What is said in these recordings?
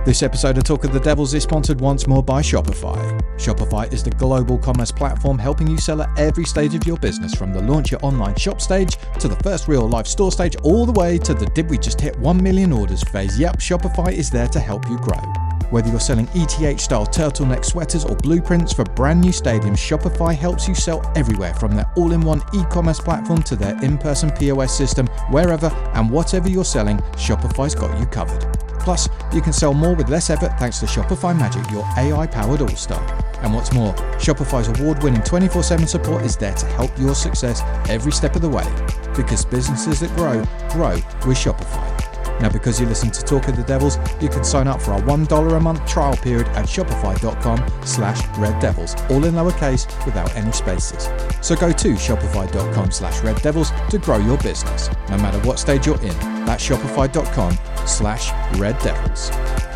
This episode of Talk of the Devils is sponsored once more by Shopify. Shopify is the global commerce platform helping you sell at every stage of your business, from the launch your online shop stage to the first real life store stage, all the way to the did we just hit 1 million orders phase. Yep, Shopify is there to help you grow. Whether you're selling ETH-style turtleneck sweaters or blueprints for brand new stadiums, Shopify helps you sell everywhere, from their all-in-one e-commerce platform to their in-person POS system. Wherever and whatever you're selling, Shopify's got you covered. Plus, you can sell more with less effort thanks to Shopify Magic, your AI-powered all-star. And what's more, Shopify's award-winning 24/7 support is there to help your success every step of the way. Because businesses that grow with Shopify. Now, because you listen to Talk of the Devils, you can sign up for our $1 a month trial period at shopify.com/reddevils, all in lowercase without any spaces. So go to shopify.com/reddevils to grow your business, no matter what stage you're in. That's shopify.com/reddevils.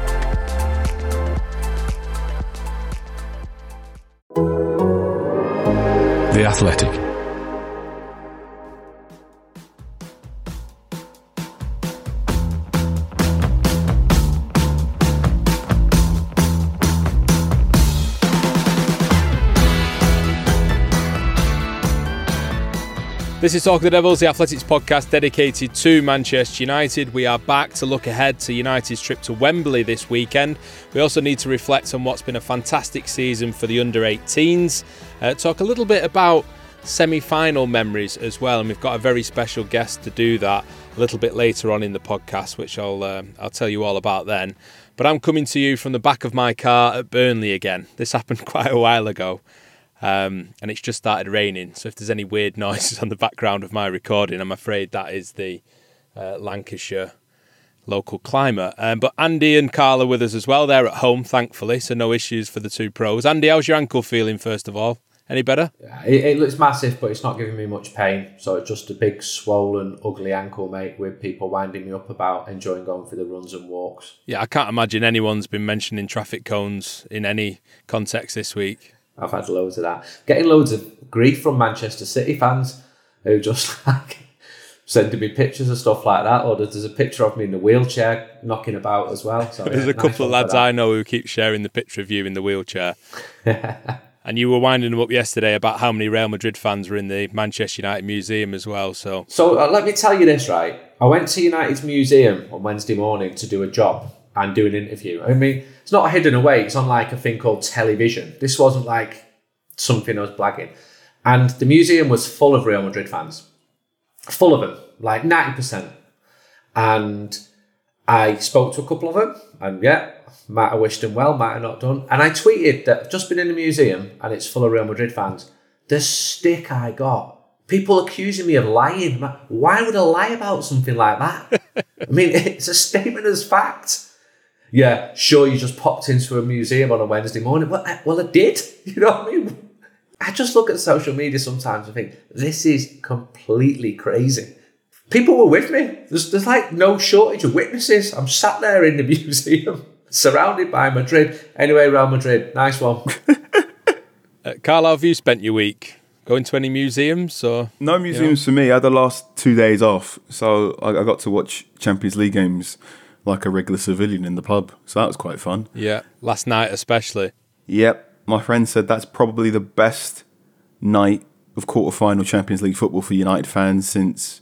The Athletic. This is Talk of the Devils, the Athletics podcast dedicated to Manchester United. We are back to look ahead to United's trip to Wembley this weekend. We also need to reflect on what's been a fantastic season for the under-18s. Talk a little bit about semi-final memories as well, and we've got a very special guest to do that a little bit later on in the podcast, which I'll tell you all about then. But I'm coming to you from the back of my car at Burnley again. This happened quite a while ago. And it's just started raining, so if there's any weird noises on the background of my recording, I'm afraid that is the Lancashire local climate. But Andy and Carl are with us as well. They're at home, thankfully, so no issues for the two pros. Andy, how's your ankle feeling, first of all? Any better? Yeah, it looks massive, but it's not giving me much pain. So it's just a big, swollen, ugly ankle, mate, with people winding me up about enjoying going for the runs and walks. Yeah, I can't imagine anyone's been mentioning traffic cones in any context this week. I've had loads of that. Getting loads of grief from Manchester City fans who just sending me pictures of stuff like that. Or there's a picture of me in the wheelchair knocking about as well. So there's a couple of lads I know who keep sharing the picture of you in the wheelchair. And you were winding them up yesterday about how many Real Madrid fans were in the Manchester United Museum as well. So let me tell you this, right? I went to United's museum on Wednesday morning to do a job and do an interview. I mean, it's not hidden away. It's on like a thing called television. This wasn't like something I was blagging. And the museum was full of Real Madrid fans. Full of them, like 90%. And I spoke to a couple of them. And yeah, might have wished them well, might have not done. And I tweeted that I've just been in the museum and it's full of Real Madrid fans. The stick I got. People accusing me of lying. Why would I lie about something like that? I mean, it's a statement as fact. Yeah, sure, you just popped into a museum on a Wednesday morning. Well, I did. You know what I mean? I just look at social media sometimes and think, this is completely crazy. People were with me. There's like no shortage of witnesses. I'm sat there in the museum, surrounded by Madrid. Anyway, Real Madrid, nice one. Carl, how have you spent your week? Going to any museums? Or no museums for me. I had the last 2 days off, so I got to watch Champions League games like a regular civilian in the pub. So that was quite fun. Yeah, last night especially. Yep. My friend said that's probably the best night of quarter-final Champions League football for United fans since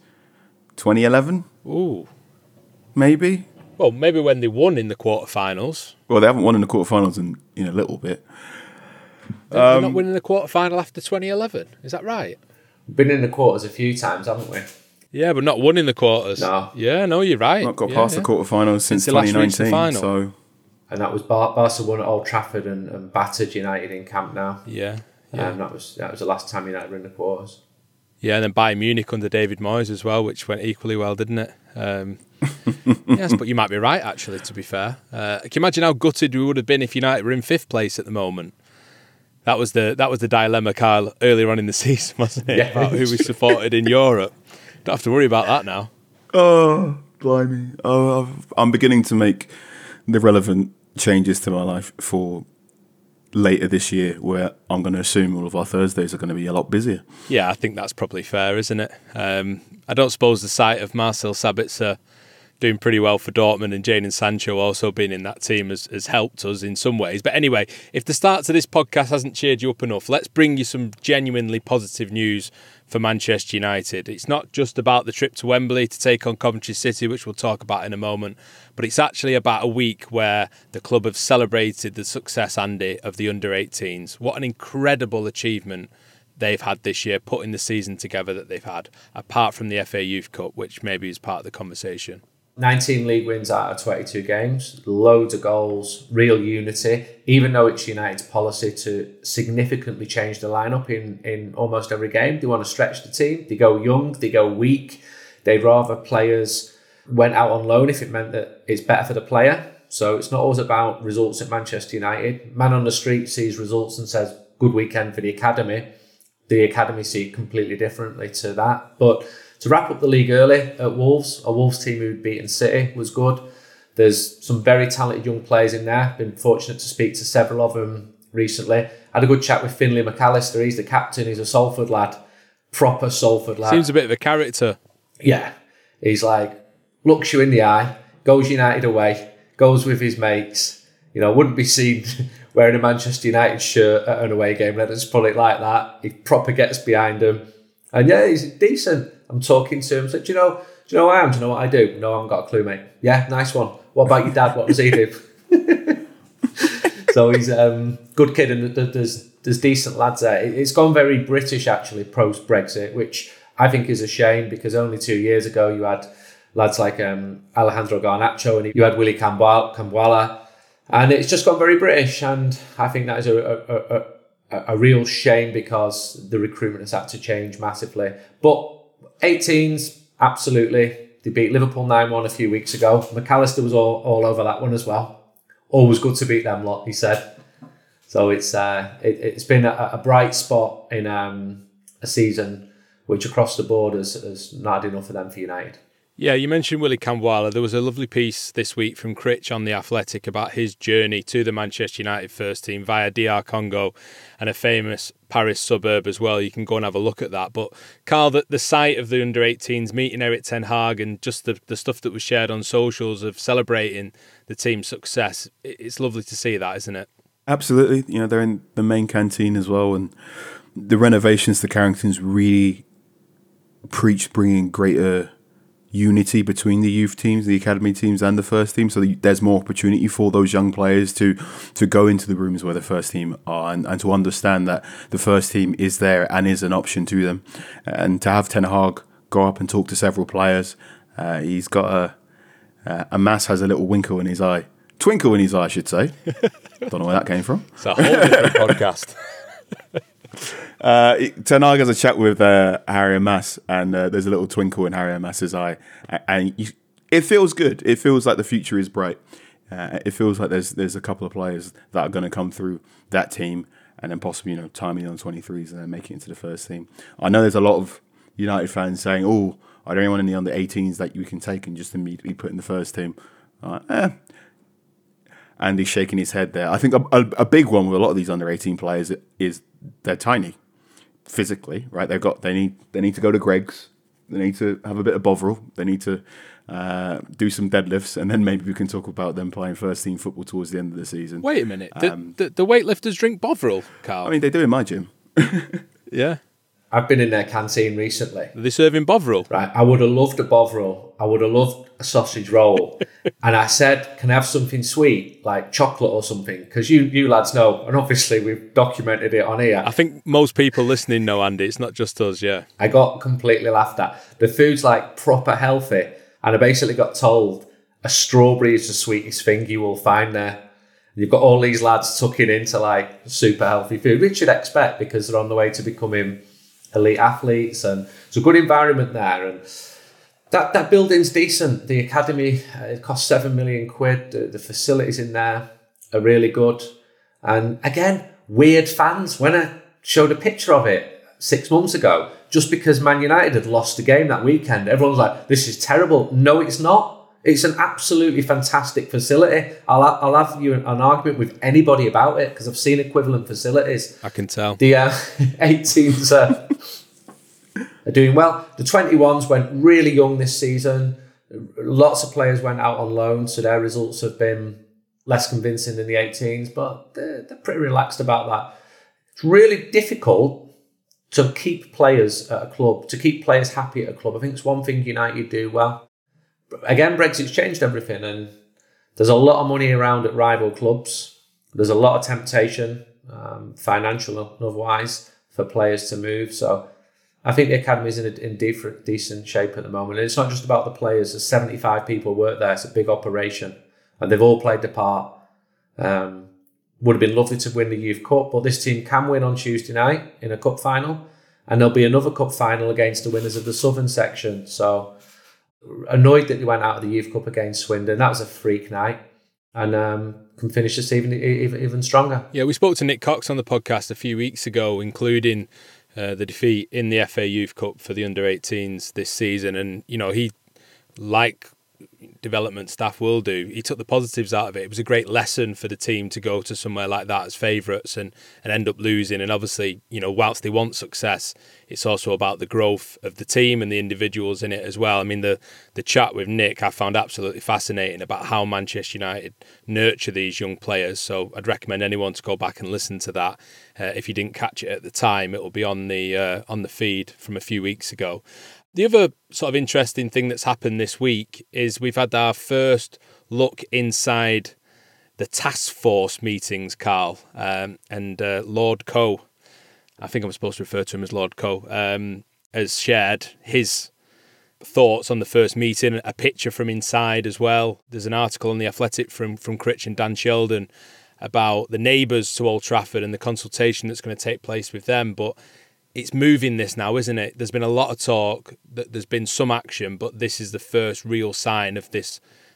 2011. Ooh. Maybe. Well, maybe when they won in the quarterfinals. Well, they haven't won in the quarterfinals in a little bit. They're not winning the quarterfinal after 2011. Is that right? Been in the quarters a few times, haven't we? Yeah, but not won in the quarters. No. Yeah, no, you're right. Not got past the quarterfinals since 2019. So. And that was Barca won at Old Trafford and battered United in Camp Nou. Yeah. That was the last time United were in the quarters. Yeah, and then Bayern Munich under David Moyes as well, which went equally well, didn't it? Yes, but you might be right, actually, to be fair. Can you imagine how gutted we would have been if United were in fifth place at the moment? That was the dilemma, Kyle, earlier on in the season, wasn't it? Yeah. About who we supported in Europe. Don't have to worry about that now. Oh, blimey. I'm beginning to make the relevant changes to my life for later this year, where I'm going to assume all of our Thursdays are going to be a lot busier. Yeah, I think that's probably fair, isn't it? I don't suppose the sight of Marcel Sabitzer doing pretty well for Dortmund, and Jadon Sancho also being in that team has helped us in some ways. But anyway, if the start to this podcast hasn't cheered you up enough, let's bring you some genuinely positive news for Manchester United. It's not just about the trip to Wembley to take on Coventry City, which we'll talk about in a moment, but it's actually about a week where the club have celebrated the success, Andy, of the under-18s. What an incredible achievement they've had this year, putting the season together that they've had, apart from the FA Youth Cup, which maybe is part of the conversation. 19 league wins out of 22 games, loads of goals, real unity, even though it's United's policy to significantly change the lineup in almost every game. They want to stretch the team. They go young, they go weak. They'd rather players went out on loan if it meant that it's better for the player. So it's not always about results at Manchester United. Man on the street sees results and says, good weekend for the academy. The academy see it completely differently to that. But to wrap up the league early at Wolves, a Wolves team who'd beaten City was good. There's some very talented young players in there. Been fortunate to speak to several of them recently. Had a good chat with Finlay McAllister. He's the captain. He's a Salford lad. Proper Salford lad. Seems a bit of a character. Yeah. He's like, looks you in the eye, goes United away, goes with his mates. You know, wouldn't be seen wearing a Manchester United shirt at an away game. Let's put it like that. He proper gets behind him. And yeah, he's decent. I'm talking to him. So, do you know who I am? Do you know what I do? No, I haven't got a clue, mate. Yeah, nice one. What about your dad? What does he do? So he's a good kid, and there's decent lads there. It's gone very British, actually, post-Brexit, which I think is a shame, because only 2 years ago you had lads like Alejandro Garnacho, and you had Willy Cambuala, and it's just gone very British, and I think that is a real shame, because the recruitment has had to change massively. But 18s, absolutely. They beat Liverpool 9-1 a few weeks ago. McAllister was all over that one as well. Always good to beat them lot, he said. So it's been a bright spot in a season which across the board has not had enough of them for United. Yeah, you mentioned Willy Cambuala. There was a lovely piece this week from Critch on The Athletic about his journey to the Manchester United first team via DR Congo and a famous Paris suburb as well. You can go and have a look at that. But Carl, the sight of the under-18s meeting Erik ten Hag and just the stuff that was shared on socials of celebrating the team's success, it's lovely to see that, isn't it? Absolutely. You know, they're in the main canteen as well, and the renovations to Carrington's really preach bringing greater unity between the youth teams, the academy teams and the first team, so that there's more opportunity for those young players to go into the rooms where the first team are and to understand that the first team is there and is an option to them. And to have Ten Hag go up and talk to several players, he's got a Mass has a little twinkle in his eye, I should say. Don't know where that came from. It's a whole different podcast. Ten Hag has a chat with Harry and Mass, and there's a little twinkle in Harry and Mass's eye, and it feels good. It feels like the future is bright. It feels like there's a couple of players that are going to come through that team, and then possibly timing on 23s and then making it into the first team. I know there's a lot of United fans saying, "Oh, are there anyone in the under 18s that you can take and just immediately put in the first team?" And he's shaking his head there. I think a big one with a lot of these under 18 players is they're tiny physically, right? They need to go to Greggs. They need to have a bit of Bovril. They need to do some deadlifts, and then maybe we can talk about them playing first team football towards the end of the season. Wait a minute, the weightlifters drink Bovril, Carl? I mean, they do in my gym. Yeah. I've been in their canteen recently. Are they serving Bovril? Right, I would have loved a Bovril. I would have loved a sausage roll. And I said, can I have something sweet, like chocolate or something? Because you lads know, and obviously we've documented it on here. I think most people listening know, Andy. It's not just us, yeah. I got completely laughed at. The food's like proper healthy. And I basically got told a strawberry is the sweetest thing you will find there. You've got all these lads tucking into like super healthy food, which you'd expect because they're on the way to becoming elite athletes, and it's a good environment there, and that building's decent. The academy, it costs £7 million. The facilities in there are really good, and again, weird fans. When I showed a picture of it 6 months ago, just because Man United had lost the game that weekend, everyone was like, "This is terrible." No, it's not. It's an absolutely fantastic facility. I'll have you an argument with anybody about it because I've seen equivalent facilities. I can tell. The 18s are doing well. The 21s went really young this season. Lots of players went out on loan, so their results have been less convincing than the 18s, but they're pretty relaxed about that. It's really difficult to keep players at a club, to keep players happy at a club. I think it's one thing United do well. Again, Brexit's changed everything, and there's a lot of money around at rival clubs. There's a lot of temptation, financial and otherwise, for players to move. So I think the academy's in decent shape at the moment. And it's not just about the players. There's 75 people work there. It's a big operation, and they've all played their part. Would have been lovely to win the Youth Cup, but this team can win on Tuesday night in a cup final, and there'll be another cup final against the winners of the Southern section. So annoyed that they went out of the Youth Cup against Swindon. That was a freak night, and can finish this even stronger. Yeah, we spoke to Nick Cox on the podcast a few weeks ago, including the defeat in the FA Youth Cup for the under-18s this season, and he, like development staff will do, he took the positives out of it. It was a great lesson for the team to go to somewhere like that as favourites and end up losing. And obviously, whilst they want success, it's also about the growth of the team and the individuals in it as well. I mean, the chat with Nick I found absolutely fascinating about how Manchester United nurture these young players. So I'd recommend anyone to go back and listen to that. If you didn't catch it at the time, it will be on the feed from a few weeks ago. The other sort of interesting thing that's happened this week is we've had our first look inside the task force meetings, Carl, and Lord Coe, I think I'm supposed to refer to him as Lord Coe, has shared his thoughts on the first meeting, a picture from inside as well. There's an article on The Athletic from Critch and Dan Sheldon about the neighbours to Old Trafford and the consultation that's going to take place with them, but it's moving this now, isn't it? There's been a lot of talk, there's been some action, but this is the first real sign of this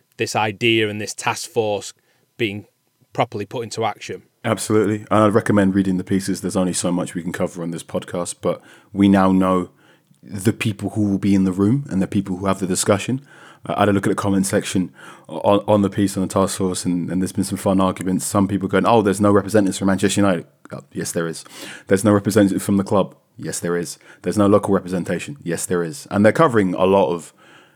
idea and this task force being properly put into action. Absolutely. And I'd recommend reading the pieces. There's only so much we can cover on this podcast, but we now know the people who will be in the room and the people who have the discussion. I had a look at the comment section on the piece on the task force, and there's been some fun arguments. Some people going, oh, there's no representatives from Manchester United. Oh, yes, there is. There's no representative from the club. Yes, there is. There's no local representation. Yes, there is. And they're covering a lot of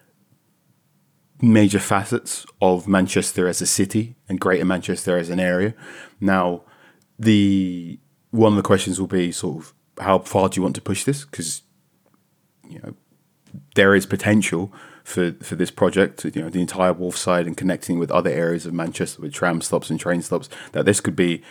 major facets of Manchester as a city and Greater Manchester as an area. Now, one of the questions will be sort of, how far do you want to push this? Because, there is potential for this project, the entire Wharf side and connecting with other areas of Manchester with tram stops and train stops, that this could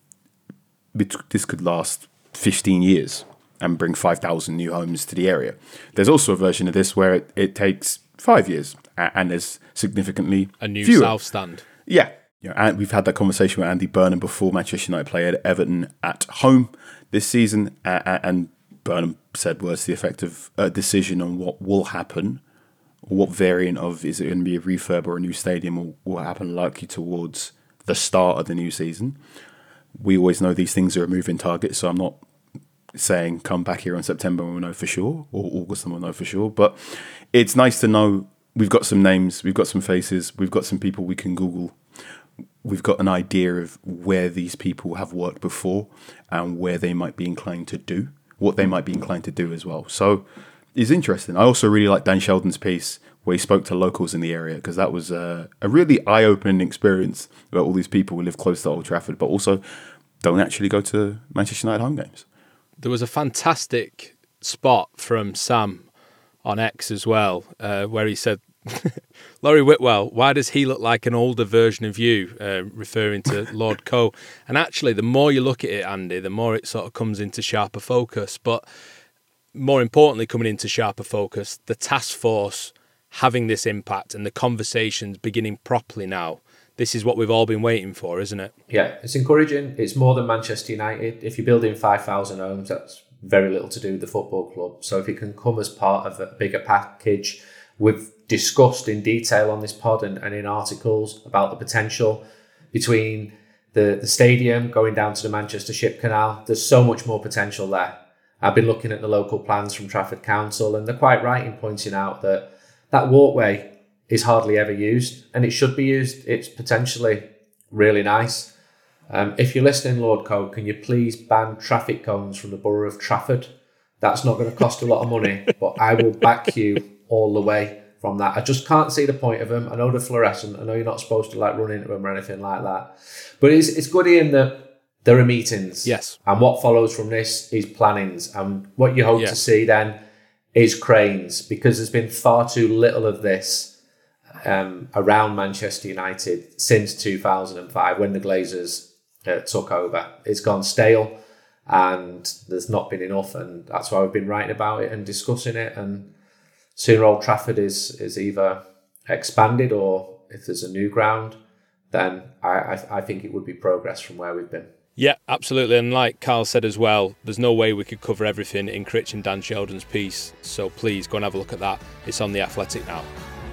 last 15 years and bring 5,000 new homes to the area. There's also a version of this where it takes 5 years and there's significantly a new fewer. South Stand. Yeah. And we've had that conversation with Andy Burnham before Manchester United play at Everton at home this season, and Burnham said words to the effect of a decision on what will happen, or what variant of, is it going to be a refurb or a new stadium, will happen likely towards the start of the new season. We always know these things are a moving target, so I'm not saying come back here in September and we'll know for sure, or August and we'll know for sure, but it's nice to know we've got some names, we've got some faces, we've got some people we can Google. We've got an idea of where these people have worked before and where they might be inclined to do, what they might be inclined to do as well. So it's interesting. I also really like Dan Sheldon's piece where he spoke to locals in the area, because that was a really eye-opening experience about all these people who live close to Old Trafford, but also don't actually go to Manchester United home games. There was a fantastic spot from Sam on X as well, where he said, Laurie Whitwell, why does he look like an older version of you, referring to Lord Coe? And actually, the more you look at it, Andy, the more it sort of comes into sharper focus. But more importantly, coming into sharper focus, the task force having this impact and the conversations beginning properly now. This is what we've all been waiting for, isn't it? Yeah, it's encouraging. It's more than Manchester United. If you're building 5,000 homes, that's very little to do with the football club. So if it can come as part of a bigger package, we've discussed in detail on this pod and in articles about the potential between the stadium going down to the Manchester Ship Canal. There's so much more potential there. I've been looking at the local plans from Trafford Council, and they're quite right in pointing out that that walkway is hardly ever used, and it should be used. It's potentially really nice. If you're listening, Lord Coe, can you please ban traffic cones from the borough of Trafford? That's not going to cost a lot of money, but I will back you all the way from that. I just can't see the point of them. I know they're fluorescent. I know you're not supposed to like run into them or anything like that. But it's good in that there are meetings. Yes. And what follows from this is plannings. And what you hope to see then is cranes, because there's been far too little of this around Manchester United since 2005 when the Glazers took over. It's gone stale and there's not been enough, and that's why we've been writing about it and discussing it. And sooner Old Trafford is either expanded, or if there's a new ground, then I think it would be progress from where we've been. Yeah, absolutely. And like Carl said as well, there's no way we could cover everything in Critch and Dan Sheldon's piece. So please go and have a look at that. It's on The Athletic now.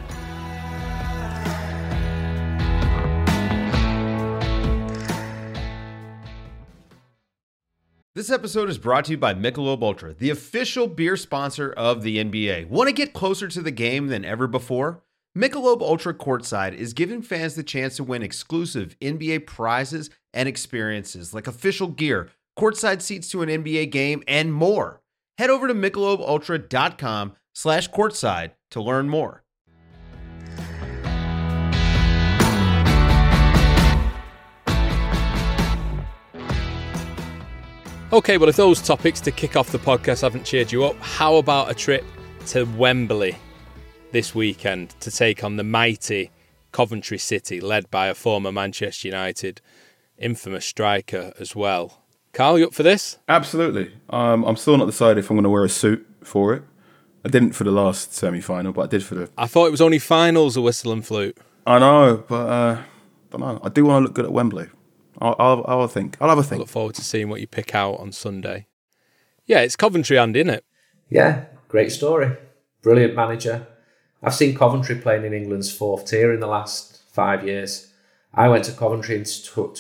This episode is brought to you by Michelob Ultra, the official beer sponsor of the NBA. Want to get closer to the game than ever before? Michelob Ultra Courtside is giving fans the chance to win exclusive NBA prizes and experiences like official gear, courtside seats to an NBA game, and more. Head over to MichelobUltra.com/courtside to learn more. Okay, well, if those topics to kick off the podcast haven't cheered you up, how about a trip to Wembley this weekend to take on the mighty Coventry City, led by a former Manchester United infamous striker as well? Carl, you up for this? Absolutely. I'm still not decided if I'm going to wear a suit for it. I didn't for the last semi-final, but I did for the... I thought it was only finals of whistle and flute. I know, but I don't know. I do want to look good at Wembley. I'll think. I'll have a think. I look forward to seeing what you pick out on Sunday. Yeah, it's Coventry, Andy, isn't it? Yeah, great story. Brilliant manager. I've seen Coventry playing in England's fourth tier in the last 5 years. I went to Coventry in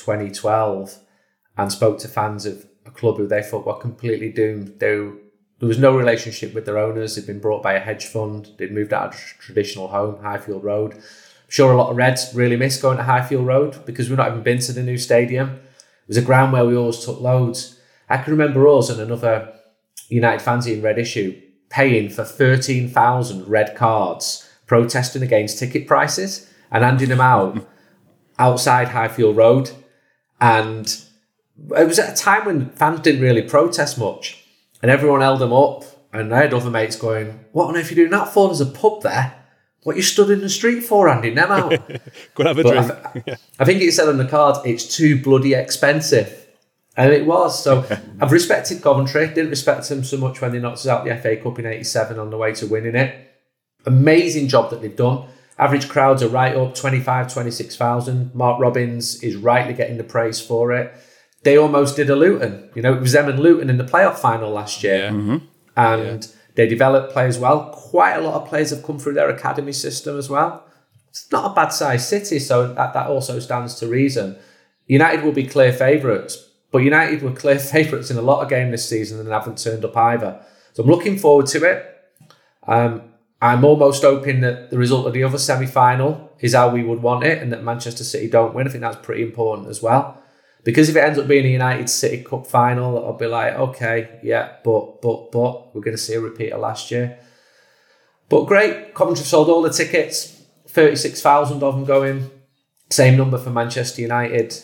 2012 and spoke to fans of a club who they thought were completely doomed. There was no relationship with their owners. They'd been brought by a hedge fund. They'd moved out of a traditional home, Highfield Road. I'm sure a lot of Reds really miss going to Highfield Road because we've not even been to the new stadium. It was a ground where we always took loads. I can remember us and another United fanzine Red issue paying for 13,000 red cards, protesting against ticket prices and handing them out outside Highfield Road. And it was at a time when fans didn't really protest much and everyone held them up. And I had other mates going, what on earth are you doing that for? There's a pub there. What you stood in the street for, Andy? Them out. Go and have a drink. I think it said on the card, it's too bloody expensive. And it was. So I've respected Coventry. Didn't respect them so much when they knocked us out the FA Cup in 87 on the way to winning it. Amazing job that they've done. Average crowds are right up, 25, 26,000. Mark Robbins is rightly getting the praise for it. They almost did a Luton. You know, it was them and Luton in the playoff final last year. Yeah. Mm-hmm. And they developed players well. Quite a lot of players have come through their academy system as well. It's not a bad-sized city, so that also stands to reason. United will be clear favourites, but United were clear favourites in a lot of games this season and haven't turned up either. So I'm looking forward to it. I'm almost hoping that the result of the other semi-final is how we would want it and that Manchester City don't win. I think that's pretty important as well. Because if it ends up being a United City Cup final, I'll be like, okay, yeah, but we're going to see a repeat of last year. But great, Coventry sold all the tickets, 36,000 of them going. Same number for Manchester United.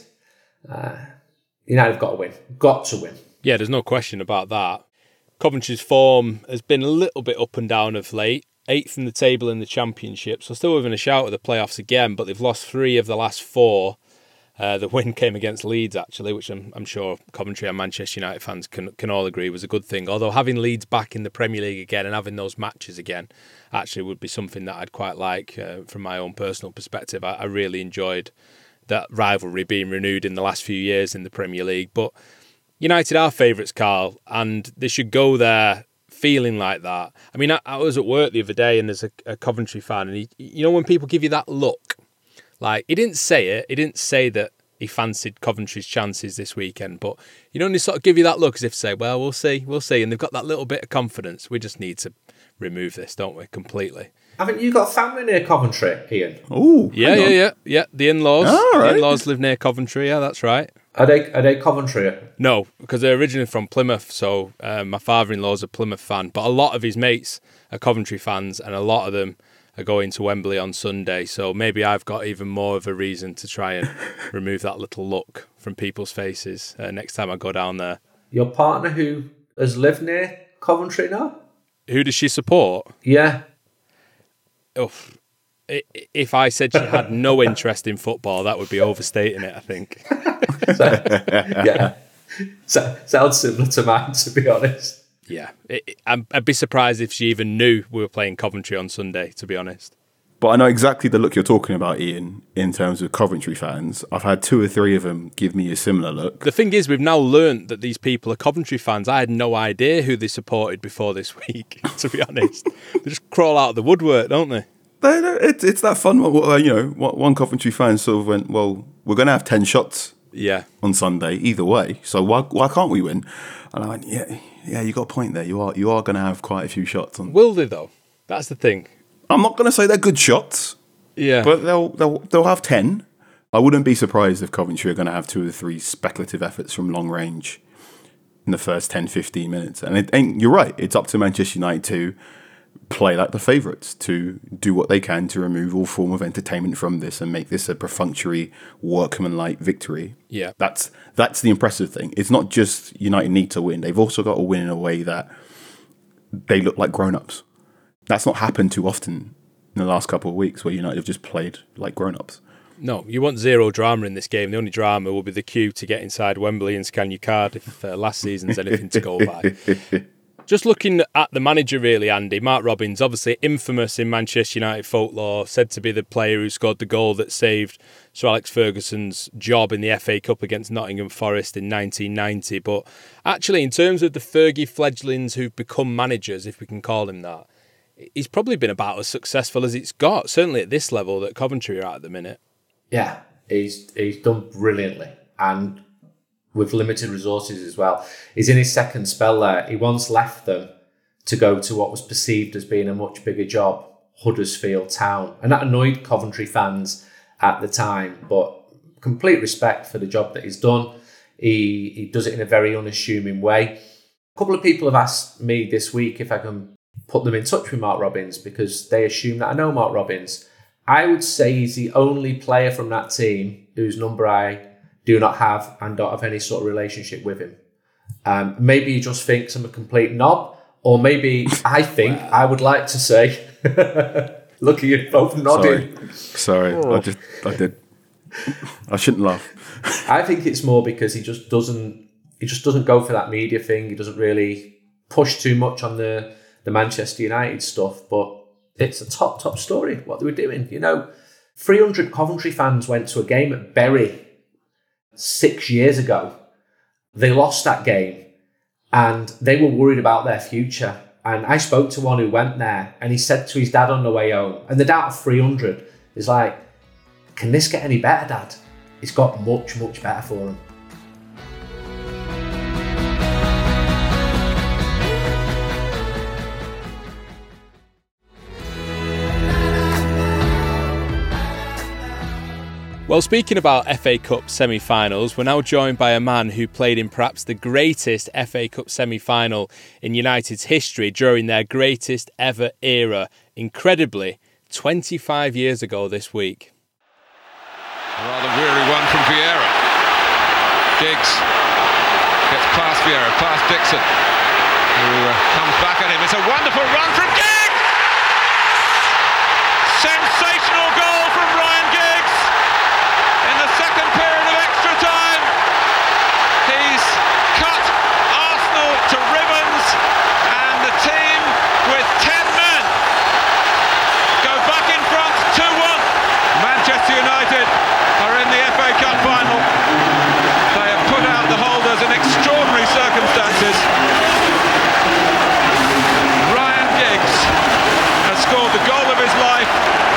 United have got to win. Got to win. Yeah, there's no question about that. Coventry's form has been a little bit up and down of late. 8th in the table in the Championship, so still within a shout at the playoffs again, but they've lost 3 of the last 4. The win came against Leeds, actually, which I'm sure Coventry and Manchester United fans can all agree was a good thing. Although having Leeds back in the Premier League again and having those matches again actually would be something that I'd quite like from my own personal perspective. I really enjoyed that rivalry being renewed in the last few years in the Premier League. But United are favourites, Carl, and they should go there feeling like that. I mean, I was at work the other day and there's a Coventry fan, and you know when people give you that look? Like, he didn't say it. He didn't say that he fancied Coventry's chances this weekend. But, you know, they sort of give you that look as if to say, well, we'll see. And they've got that little bit of confidence. We just need to remove this, don't we, completely. Haven't you got family near Coventry, Ian? Oh, yeah. The in-laws. All right. The in-laws live near Coventry. Yeah, that's right. Are they Coventry? No, because they're originally from Plymouth. So my father-in-law's a Plymouth fan. But a lot of his mates are Coventry fans, and a lot of them are going to Wembley on Sunday. So maybe I've got even more of a reason to try and remove that little look from people's faces next time I go down there. Your partner who has lived near Coventry now? Who does she support? Yeah. Oof. If I said she had no interest in football, that would be overstating it, I think. Yeah. Sounds similar to mine, to be honest. Yeah. I'd be surprised if she even knew we were playing Coventry on Sunday, to be honest. But I know exactly the look you're talking about, Ian, in terms of Coventry fans. I've had 2 or 3 of them give me a similar look. The thing is, we've now learnt that these people are Coventry fans. I had no idea who they supported before this week, to be honest. They just crawl out of the woodwork, don't they? It's that fun. One Coventry fan sort of went, well, we're going to have 10 shots on Sunday, either way. So why can't we win? And I went, yeah, you got a point there. You are going to have quite a few shots. Will they, though? That's the thing. I'm not going to say they're good shots. Yeah. But they'll have 10. I wouldn't be surprised if Coventry are going to have 2 or 3 speculative efforts from long range in the first 10, 15 minutes. And you're right. It's up to Manchester United to play like the favourites, to do what they can to remove all form of entertainment from this and make this a perfunctory, workmanlike victory. Yeah. That's the impressive thing. It's not just United need to win. They've also got to win in a way that they look like grown-ups. That's not happened too often in the last couple of weeks where United have just played like grown-ups. No, you want zero drama in this game. The only drama will be the queue to get inside Wembley and scan your card if last season's anything to go by. Just looking at the manager, really, Andy, Mark Robins, obviously infamous in Manchester United folklore, said to be the player who scored the goal that saved Sir Alex Ferguson's job in the FA Cup against Nottingham Forest in 1990. But actually, in terms of the Fergie fledglings who've become managers, if we can call him that, he's probably been about as successful as it's got, certainly at this level that Coventry are at the minute. Yeah, he's done brilliantly. And with limited resources as well. He's in his second spell there. He once left them to go to what was perceived as being a much bigger job, Huddersfield Town. And that annoyed Coventry fans at the time, but complete respect for the job that he's done. He does it in a very unassuming way. A couple of people have asked me this week if I can put them in touch with Mark Robins because they assume that I know Mark Robins. I would say he's the only player from that team whose number I do not have and don't have any sort of relationship with him. Maybe he just thinks I'm a complete knob, or maybe I think I would like to say, look at you both nodding. Sorry. I shouldn't laugh. I think it's more because he just doesn't go for that media thing. He doesn't really push too much on the Manchester United stuff, but it's a top story, what they were doing. 300 Coventry fans went to a game at Bury 6 years ago. They lost that game and they were worried about their future. And I spoke to one who went there and he said to his dad on the way home, and the dad of 300 is like, can this get any better, Dad? It's got much, much better for him. Well, speaking about FA Cup semi-finals, we're now joined by a man who played in perhaps the greatest FA Cup semi-final in United's history during their greatest ever era. Incredibly, 25 years ago this week. A rather weary one from Vieira. Giggs gets past Vieira, past Dixon, who comes back at him. It's a wonderful run from Giggs! Sensational goal from Ryan Giggs! In the second period of extra time, he's cut Arsenal to ribbons, and the team with 10 men go back in front 2-1. Manchester United are in the FA Cup final. They have put out the holders in extraordinary circumstances. Ryan Giggs has scored the goal of his life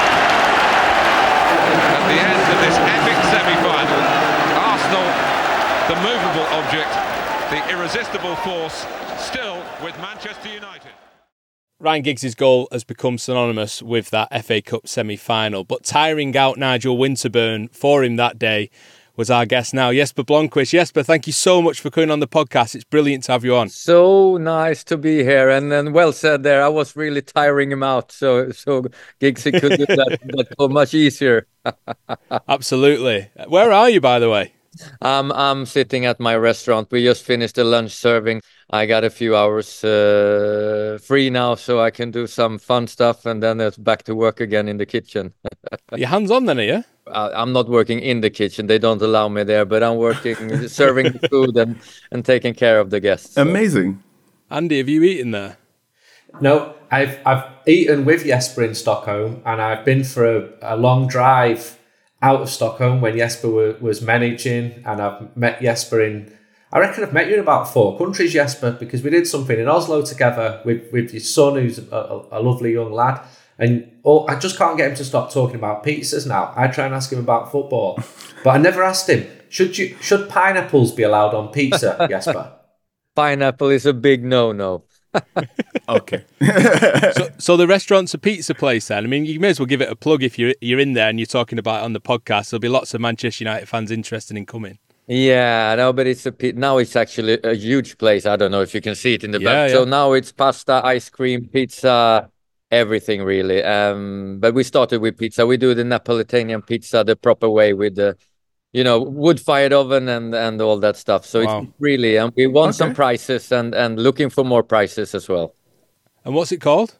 at the end of this epic semi-final. Arsenal, the movable object, the irresistible force, still with Manchester United. Ryan Giggs' goal has become synonymous with that FA Cup semi-final, but tiring out Nigel Winterburn for him that day was our guest now, Jesper Blomqvist. Jesper, thank you so much for coming on the podcast. It's brilliant to have you on. So nice to be here, and then well said there. I was really tiring him out, so Giggsy could do that so much easier. Absolutely. Where are you, by the way? I'm sitting at my restaurant. We just finished the lunch serving. I got a few hours free now, so I can do some fun stuff, and then it's back to work again in the kitchen. You're hands-on then, are you? I'm not working in the kitchen. They don't allow me there, but I'm working, serving the food and taking care of the guests. So. Amazing. Andy, have you eaten there? No, I've eaten with Jesper in Stockholm, and I've been for a long drive out of Stockholm when Jesper was managing, and I've met Jesper I reckon I've met you in about 4 countries, Jesper, because we did something in Oslo together with your son, who's a lovely young lad. And I just can't get him to stop talking about pizzas now. I try and ask him about football, but I never asked him, should pineapples be allowed on pizza, Jesper? Pineapple is a big no-no. Okay. So the restaurant's a pizza place then. I mean, you may as well give it a plug if you're in there and you're talking about it on the podcast. There'll be lots of Manchester United fans interested in coming. Yeah, no, but now it's actually a huge place. I don't know if you can see it in the back. Yeah. So now it's pasta, ice cream, pizza, everything really. But we started with pizza. We do the Napolitanian pizza the proper way with the, wood-fired oven and all that stuff. So It's really, and we won some prizes and looking for more prizes as well. And what's it called?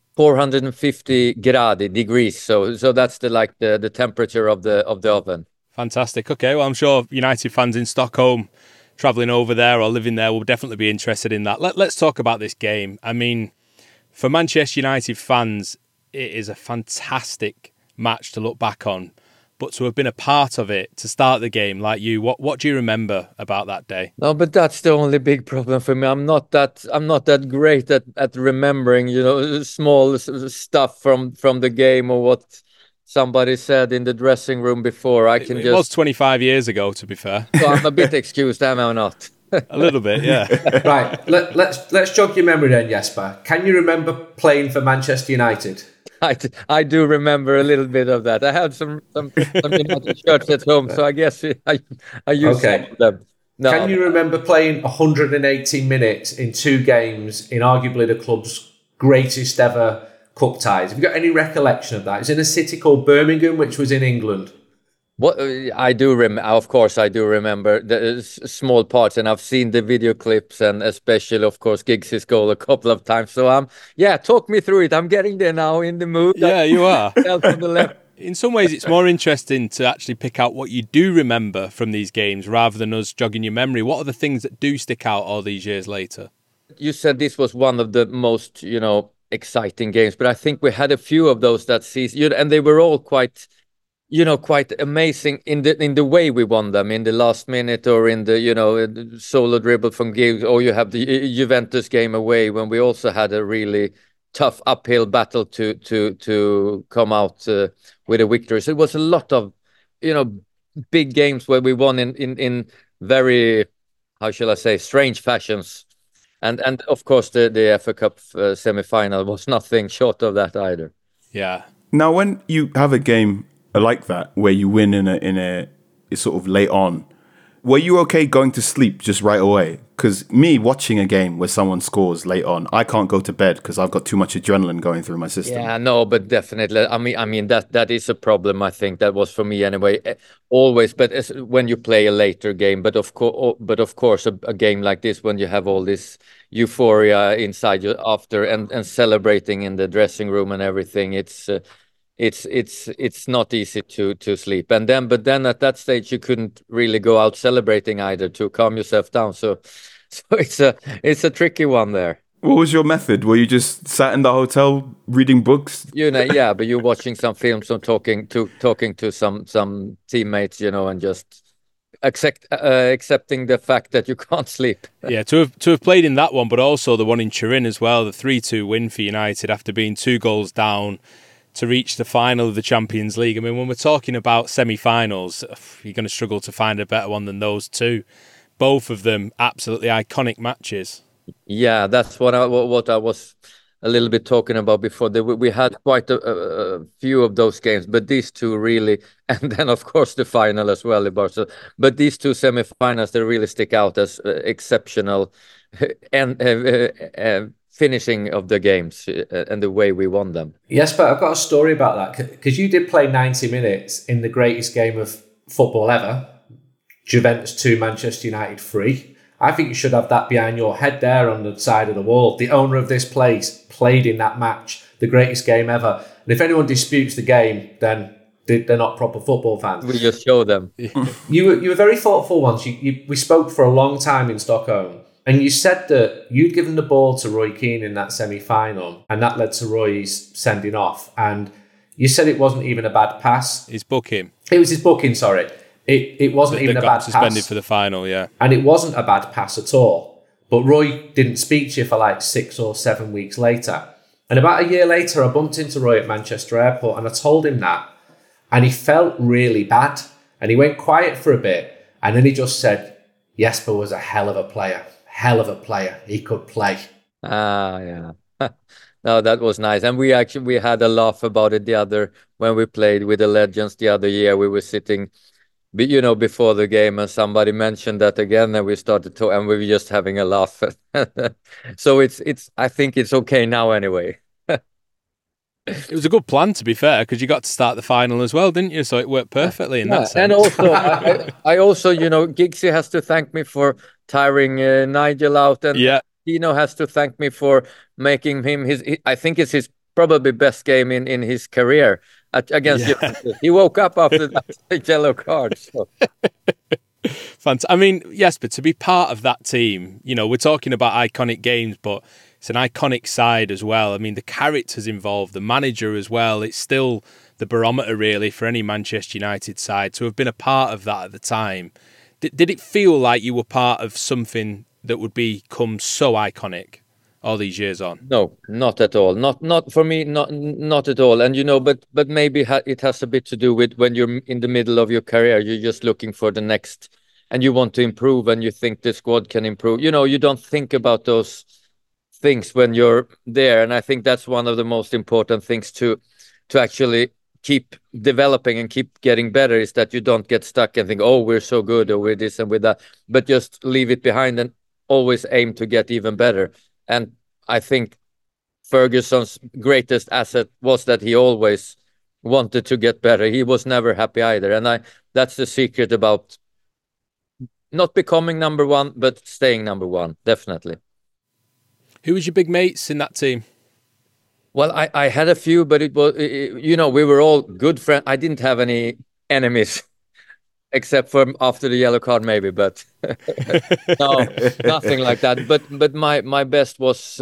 450 degrees. So that's the temperature of the oven. Fantastic. Okay, well, I'm sure United fans in Stockholm travelling over there or living there will definitely be interested in that. Let's talk about this game. I mean, for Manchester United fans, it is a fantastic match to look back on. But to have been a part of it, to start the game like you, what do you remember about that day? No, but that's the only big problem for me. I'm not that great at remembering, small stuff from the game or what somebody said in the dressing room before. It was 25 years ago, to be fair. So I'm a bit excused, am I not? A little bit, yeah. Right, let's jog your memory then, Jesper. Can you remember playing for Manchester United? I do remember a little bit of that. I had some United shirts at home, so I guess I used some of them. No. Can you remember playing 180 minutes in 2 games in arguably the club's greatest ever cup ties? Have you got any recollection of that? It's in a city called Birmingham, which was in England. What I do of course, I do remember the small parts, and I've seen the video clips, and especially, of course, Giggs' goal a couple of times. So talk me through it. I'm getting there now in the mood. Yeah, you are. To the left. In some ways, it's more interesting to actually pick out what you do remember from these games rather than us jogging your memory. What are the things that do stick out all these years later? You said this was one of the most, exciting games, but I think we had a few of those that season, and they were all quite amazing in the way we won them, in the last minute or in the solo dribble from Giggs, or you have the Juventus game away when we also had a really tough uphill battle to come out with a victory. So it was a lot of big games where we won in very, how shall I say, strange fashions, and of course the FA Cup semi-final was nothing short of that either. Yeah. Now, when you have a game like that where you win in a sort of late on, were you okay going to sleep just right away? Because me watching a game where someone scores late on, I can't go to bed because I've got too much adrenaline going through my system. Yeah, no, but definitely. I mean that is a problem. I think that was for me anyway. Always, but when you play a later game, but of course, a game like this, when you have all this euphoria inside you after and celebrating in the dressing room and everything, it's not easy to sleep. But then at that stage you couldn't really go out celebrating either to calm yourself down. So it's a tricky one there. What was your method? Were you just sat in the hotel reading books? Yeah, but you're watching some films or talking to some teammates, and just accepting the fact that you can't sleep. Yeah, to have played in that one, but also the one in Turin as well, the 3-2 win for United after being 2 goals down to reach the final of the Champions League. I mean, when we're talking about semi-finals, you're going to struggle to find a better one than those two. Both of them absolutely iconic matches. Yeah, that's what I was a little bit talking about before. That we had quite a few of those games, but these two really, and then of course the final as well in Barcelona. But these two semi-finals, they really stick out as exceptional and finishing of the games and the way we won them. Yes, but I've got a story about that, because you did play 90 minutes in the greatest game of football ever, Juventus 2, Manchester United 3. I think you should have that behind your head there on the side of the wall. The owner of this place played in that match, the greatest game ever. And if anyone disputes the game, then they're not proper football fans. We just show them. You were very thoughtful once. We spoke for a long time in Stockholm, and you said that you'd given the ball to Roy Keane in that semi-final, and that led to Roy's sending off. And you said it wasn't even a bad pass. His booking. It was his booking, sorry. It wasn't even a bad pass. Suspended for the final, yeah. And it wasn't a bad pass at all. But Roy didn't speak to you for like 6 or 7 weeks later. And about a year later, I bumped into Roy at Manchester Airport and I told him that. And he felt really bad. And he went quiet for a bit. And then he just said, Jesper was a hell of a player. Hell of a player. He could play. Ah, yeah. No, that was nice. And we had a laugh about it when we played with the Legends the other year. We were sitting, before the game, and somebody mentioned that again, and we started to, and we were just having a laugh. So I think it's okay now anyway. It was a good plan, to be fair, because you got to start the final as well, didn't you? So it worked perfectly in that sense. And also, I also, Giggsy has to thank me for tiring Nigel out, and Tino has to thank me for making him I think it's his probably best game in his career against Juventus. He woke up after that yellow card. So. Fantastic. I mean, yes, but to be part of that team, we're talking about iconic games, but it's an iconic side as well. I mean, the characters involved, the manager as well. It's still the barometer, really, for any Manchester United side. To have been a part of that at the time, did it feel like you were part of something that would become so iconic all these years on? No, not at all. Not for me. Not at all. And but maybe it has a bit to do with when you're in the middle of your career. You're just looking for the next, and you want to improve, and you think the squad can improve. You don't think about those things when you're there. And I think that's one of the most important things to actually keep developing and keep getting better, is that you don't get stuck and think, oh, we're so good, or we're this and with that, but just leave it behind and always aim to get even better. And I think Ferguson's greatest asset was that he always wanted to get better. He was never happy either. And that's the secret about not becoming number one, but staying number one, definitely. Who was your big mates in that team? Well, I had a few, but it was, we were all good friends. I didn't have any enemies. Except for after the yellow card, maybe, but no, nothing like that. But my best was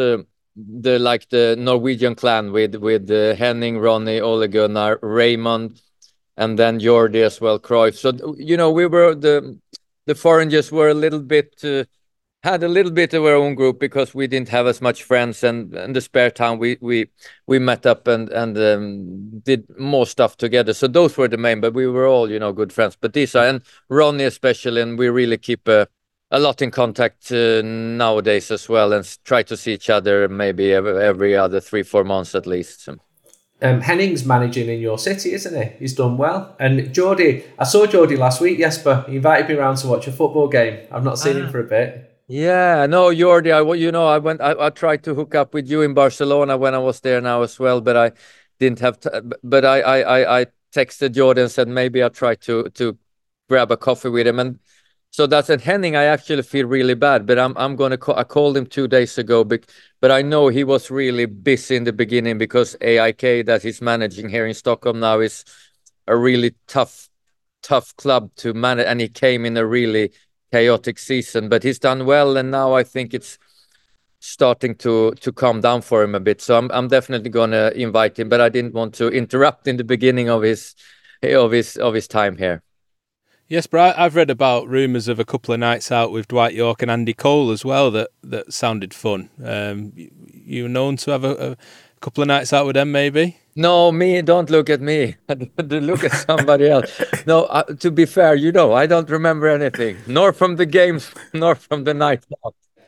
the Norwegian clan with Henning, Ronny, Ole Gunnar, Raymond, and then Jordi as well, Cruyff. So we were the foreigners were a little bit had a little bit of our own group, because we didn't have as much friends, and in the spare time we met up and did more stuff together. So those were the main, but we were all good friends. But these are, and Ronny especially, and we really keep a lot in contact nowadays as well, and try to see each other maybe every other 3-4 months at least. Henning's managing in your city, isn't he? He's done well. And Jordi, I saw Jordi last week, Jesper. He invited me around to watch a football game. I've not seen him for a bit. Yeah, no, Jordi, I tried to hook up with you in Barcelona when I was there now as well, but I didn't have but I texted Jordi and said maybe I'll try to grab a coffee with him. And so that's at Henning. I actually feel really bad, but I called him 2 days ago, but I know he was really busy in the beginning, because AIK that he's managing here in Stockholm now is a really tough club to manage, and he came in a really chaotic season, but he's done well, and now I think it's starting to calm down for him a bit. So I'm definitely gonna invite him, but I didn't want to interrupt in the beginning of his time here. Yes, but I've read about rumours of a couple of nights out with Dwight York and Andy Cole as well that sounded fun. You known to have a couple of nights out with them, maybe? No, don't look at me. Look at somebody else. No, to be fair, I don't remember anything, nor from the games, nor from the night out.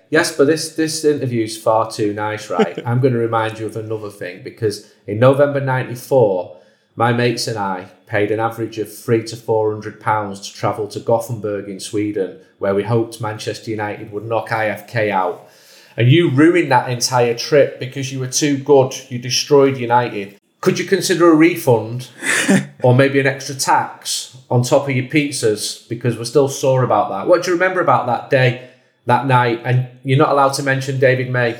Yes, but this interview's far too nice, right? I'm going to remind you of another thing, because in November 94, my mates and I paid an average of £300 to £400 to travel to Gothenburg in Sweden, where we hoped Manchester United would knock IFK out. And you ruined that entire trip because you were too good. You destroyed United. Could you consider a refund or maybe an extra tax on top of your pizzas? Because we're still sore about that. What do you remember about that day, that night? And you're not allowed to mention David May.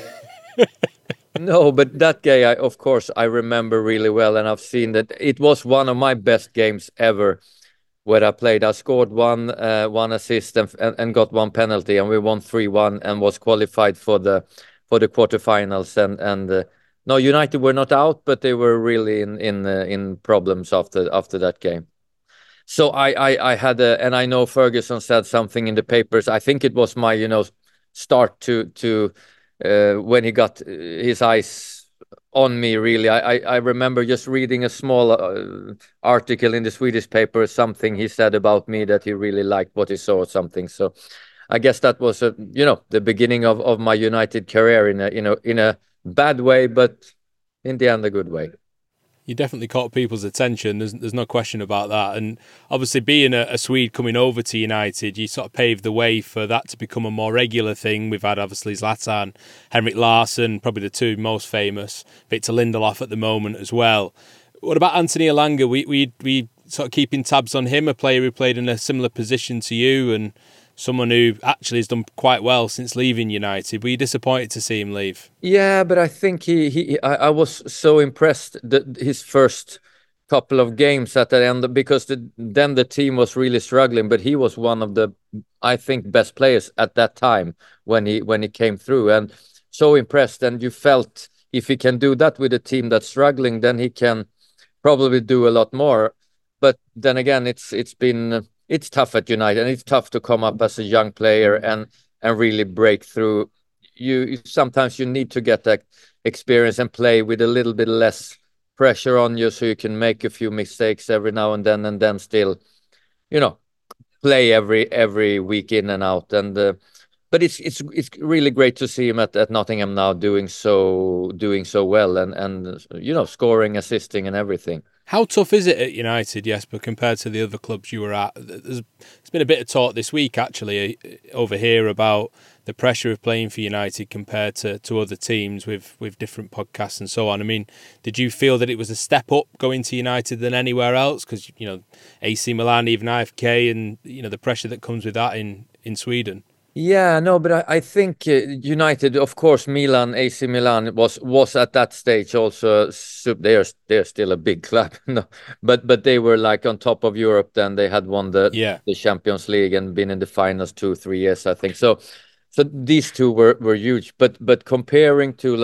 No, but that day, of course, I remember really well. And I've seen that it was one of my best games ever where I played. I scored one assist and got one penalty, and we won 3-1 and was qualified for the quarterfinals. And no, United were not out, but they were really in problems after that game. So I had and I know Ferguson said something in the papers. I think it was my start to when he got his eyes on me, really. I remember just reading a small article in the Swedish paper or something he said about me, that he really liked what he saw or something. So I guess that was the beginning of my United career in a bad way, but in the end a good way. You definitely caught people's attention. There's no question about that. And obviously, being a Swede coming over to United, you sort of paved the way for that to become a more regular thing. We've had obviously Zlatan, Henrik Larsson, probably the two most famous. Victor Lindelof at the moment as well. What about Anthony Elanga? We sort of keeping tabs on him, a player who played in a similar position to you and someone who actually has done quite well since leaving United. Were you disappointed to see him leave? Yeah, but I think I was so impressed that his first couple of games at the end, because then the team was really struggling, but he was one of the, I think, best players at that time when he came through, and so impressed. And you felt if he can do that with a team that's struggling, then he can probably do a lot more. But then again, it's tough at United, and it's tough to come up as a young player and really break through. Sometimes you need to get that experience and play with a little bit less pressure on you, so you can make a few mistakes every now and then still, play every week in and out. And but it's really great to see him at Nottingham now doing so well and scoring, assisting, and everything. How tough is it at United, Jesper, compared to the other clubs you were at? There's been a bit of talk this week, actually, over here about the pressure of playing for United compared to other teams with different podcasts and so on. I mean, did you feel that it was a step up going to United than anywhere else? Because, AC Milan, even IFK, and, the pressure that comes with that in Sweden. Yeah, no, but I think United, of course, AC Milan was at that stage also. They're still a big club, no, but they were like on top of Europe. Then they had won the Champions League and been in the finals 2-3 years, I think. So these two were huge. But comparing to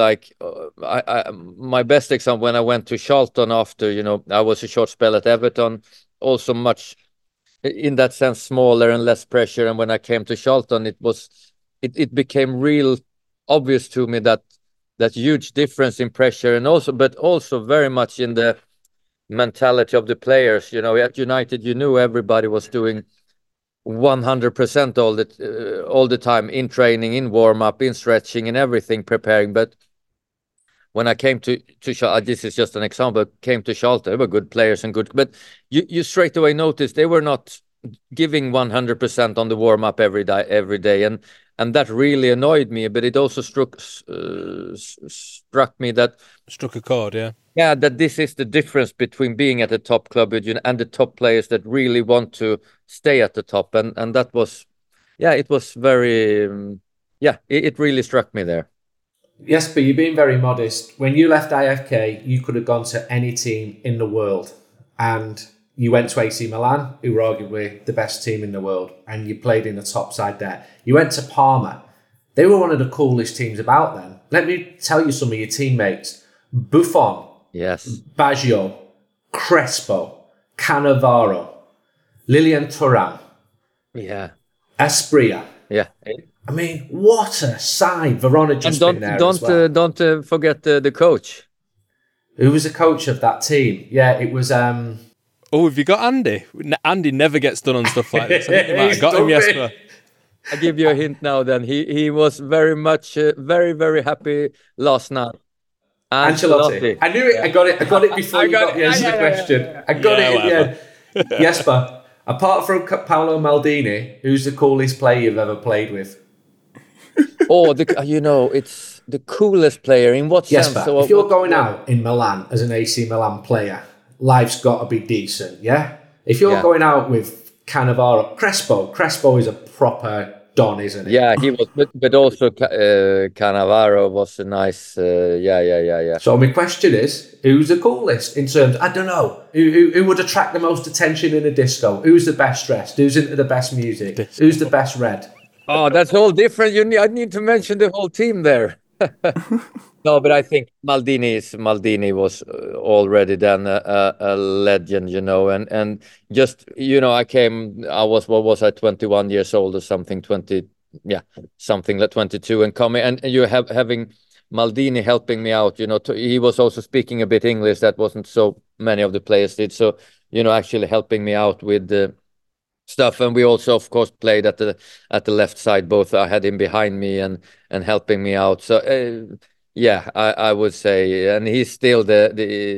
my best example, when I went to Charlton after, I was a short spell at Everton, also much, in that sense, smaller and less pressure. And when I came to Charlton, it became real obvious to me that huge difference in pressure, and also very much in the mentality of the players. At United, you knew everybody was doing 100% all the time, in training, in warm up, in stretching, and everything, preparing. But when I came to Charlton, this is just an example, came to Charlton, they were good players and good, but you straight away noticed they were not giving 100% on the warm up every day, and that really annoyed me. But it also struck me that struck a chord, that this is the difference between being at a top club and the top players that really want to stay at the top, and that was, it was very, it really struck me there. Yes, but you're being very modest. When you left IFK, you could have gone to any team in the world, and you went to AC Milan, who were arguably the best team in the world, and you played in the top side there. You went to Parma. They were one of the coolest teams about then. Let me tell you some of your teammates. Buffon. Yes. Baggio. Crespo. Cannavaro. Lilian Thuram. Yeah. Asprilla. Yeah. I mean, what a side. Verona just been there as well. Don't forget the coach. Who was the coach of that team? Yeah, it was... Oh, have you got Andy? Andy never gets done on stuff like this. I think you might have got him, Jesper. I give you a hint now. Then he was very much very, very happy last night. Ancelotti. I knew it. Yeah. I got it before you got the answer to the question. I got it in the end. Jesper, apart from Paolo Maldini, who's the coolest player you've ever played with? It's the coolest player in what sense? Jesper, if you're going out in Milan as an AC Milan player, life's got to be decent, yeah? If you're going out with Cannavaro, Crespo is a proper Don, isn't he? Yeah, he was, but also Cannavaro was a nice, yeah. So my question is, who's the coolest in terms? I don't know. Who would attract the most attention in a disco? Who's the best dressed? Who's into the best music? Who's the best red? Oh, that's all different. I need to mention the whole team there. No, but I think Maldini was already then a legend, and just, I was 21 years old or something, something like 22, and coming, and you having Maldini helping me out, he was also speaking a bit English, that wasn't so many of the players did, so, actually helping me out with the stuff, and we also of course played at the left side, both. I had him behind me and helping me out, so I would say, and he's still the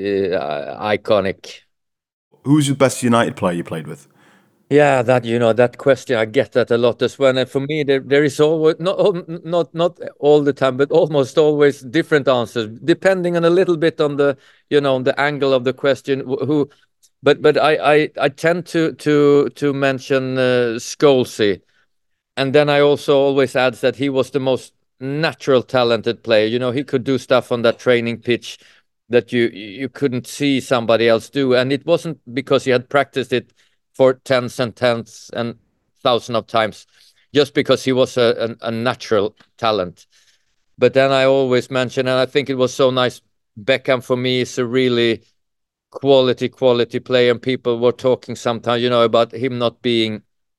iconic. Who's the best United player you played with? Yeah, that question, I get that a lot as well, and for me there is always not all the time, but almost always different answers depending on a little bit on the the angle of the question. Who But I tend to mention Scholesy, and then I also always add that he was the most natural talented player. He could do stuff on that training pitch that you couldn't see somebody else do, and it wasn't because he had practiced it for tens and thousands of times, just because he was a natural talent. But then I always mention, and I think it was so nice, Beckham for me is a really quality player, and people were talking sometimes, about him not being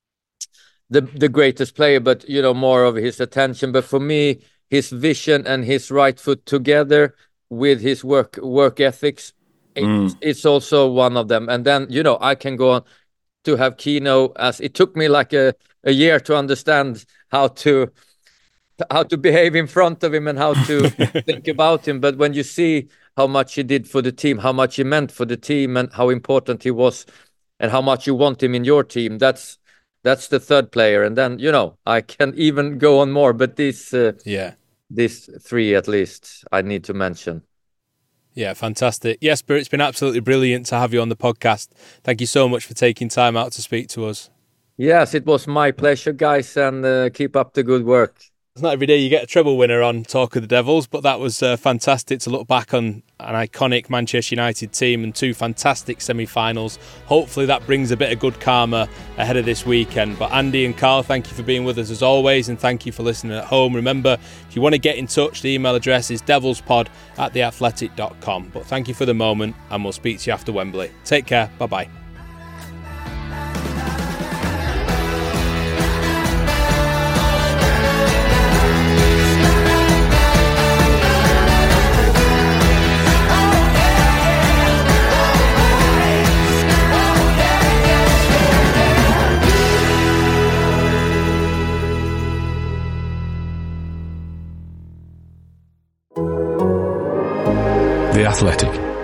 the greatest player, but more of his attention. But for me, his vision and his right foot together with his work ethics, it's also one of them. And then I can go on to have Kino, as it took me like a year to understand how to behave in front of him and how to think about him. But when you see how much he did for the team, how much he meant for the team, and how important he was, and how much you want him in your team, that's the third player. And then I can even go on more, but these three at least I need to mention. Yeah, fantastic. Jesper, it's been absolutely brilliant to have you on the podcast. Thank you so much for taking time out to speak to us. Yes, it was my pleasure, guys, and keep up the good work. It's not every day you get a treble winner on Talk of the Devils, but that was fantastic to look back on an iconic Manchester United team and two fantastic semi-finals. Hopefully that brings a bit of good karma ahead of this weekend. But Andy and Carl, thank you for being with us as always, and thank you for listening at home. Remember, if you want to get in touch, the email address is devilspod@theathletic.com. But thank you for the moment, and we'll speak to you after Wembley. Take care. Bye-bye. The Athletic.